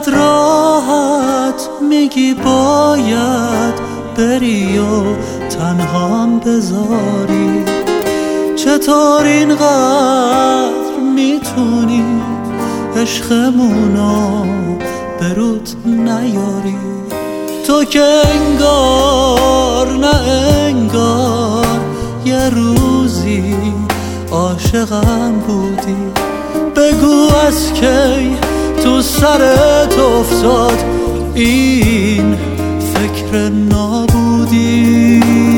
چقدر راحت میگی باید بری و تنهام بذاری، چطور اینقدر میتونی عشقمونو به رود نیاری؟ تو که انگار نه انگار یه روزی عاشقم بودی، بگو از کی تو سرت افتاد این فکر نابودی؟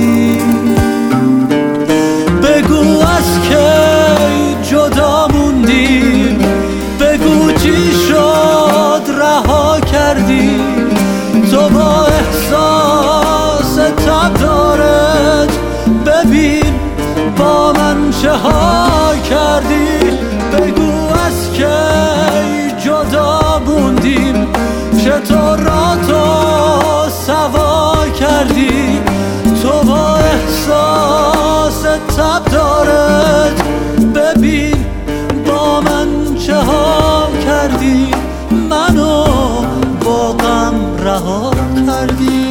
بگو از کی جدا موندی، بگو چی شد رها کردی؟ تو با احساس تب دارت ببین با من چه ها کردی؟ بگو از کی جدا موندیم، چطور را تو سوا کردی؟ تو با احساس تب دارت ببین با من چه ها کردی؟ منو با غم رها کردی.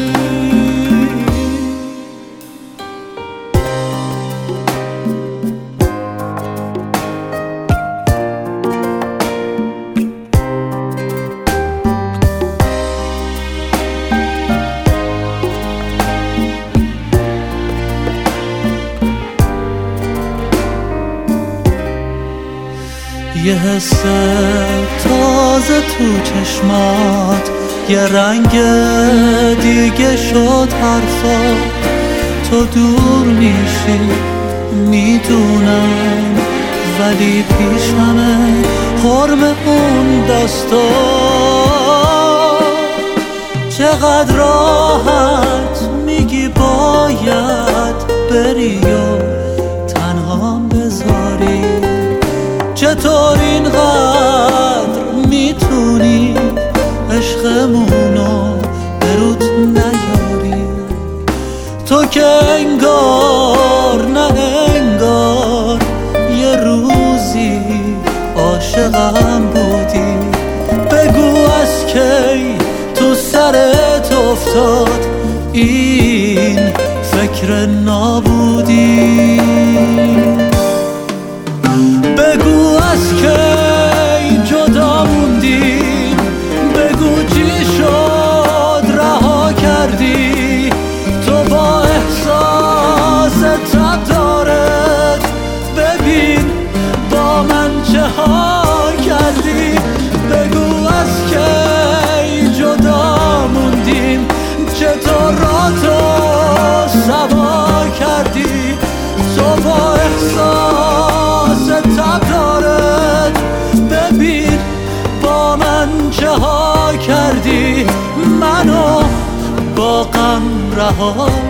یه حس تازه تو چشمات، یه رنگ دیگه شد حرفات. تو دور میشی میدونم، ولی پیشمه حرم اون دستا. چقدر راحت میگی باید بری و تنهام بذاری، چطور اینقدر میتونی عشقمونو به رود نیاری؟ تو که انگار نه انگار یه روزی عاشقم بودی، بگو از کی تو سرت افتاد این فکر نابودی؟ بگو از کی جدا موندیم، بگو چی شد رها کردی؟ تو با احساس تب دارت ببین با من چه ها کردی؟ بگو از کی جدا موندیم، چطور را تو سوا کردی؟ تو با احساس تب دارت ببین با من چه ها کردی؟ منو با غم رها